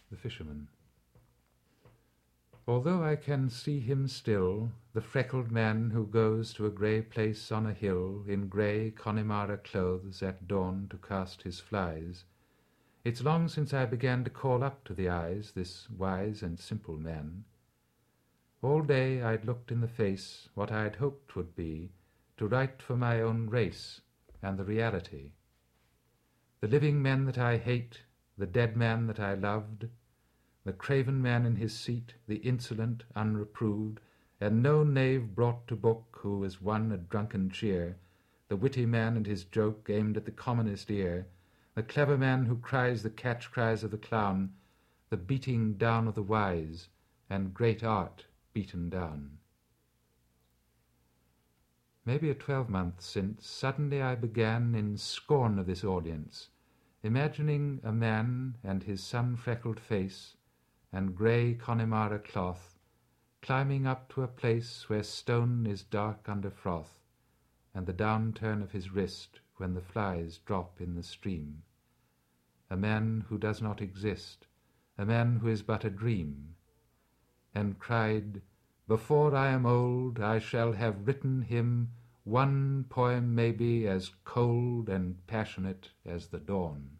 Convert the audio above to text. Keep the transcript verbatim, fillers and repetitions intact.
The Fisherman. Although I can see him still, the freckled man who goes to a grey place on a hill in grey Connemara clothes at dawn to cast his flies, it's long since I began to call up to the eyes this wise and simple man. All day I'd looked in the face what I'd hoped 'twould be, to write for my own race and the reality. The living men that I hate, the dead man that I loved, the craven man in his seat, the insolent, unreproved, and no knave brought to book who has won a drunken cheer, the witty man and his joke aimed at the commonest ear, the clever man who cries the catch-cries of the clown, the beating down of the wise, and great art beaten down. Maybe a twelvemonth since, suddenly I began, in scorn of this audience, imagining a man and his sun-freckled face and grey Connemara cloth climbing up to a place where stone is dark under froth, and the downturn of his wrist when the flies drop in the stream. A man who does not exist, a man who is but a dream, and cried, "Before I am old, I shall have written him one poem maybe as cold and passionate as the dawn."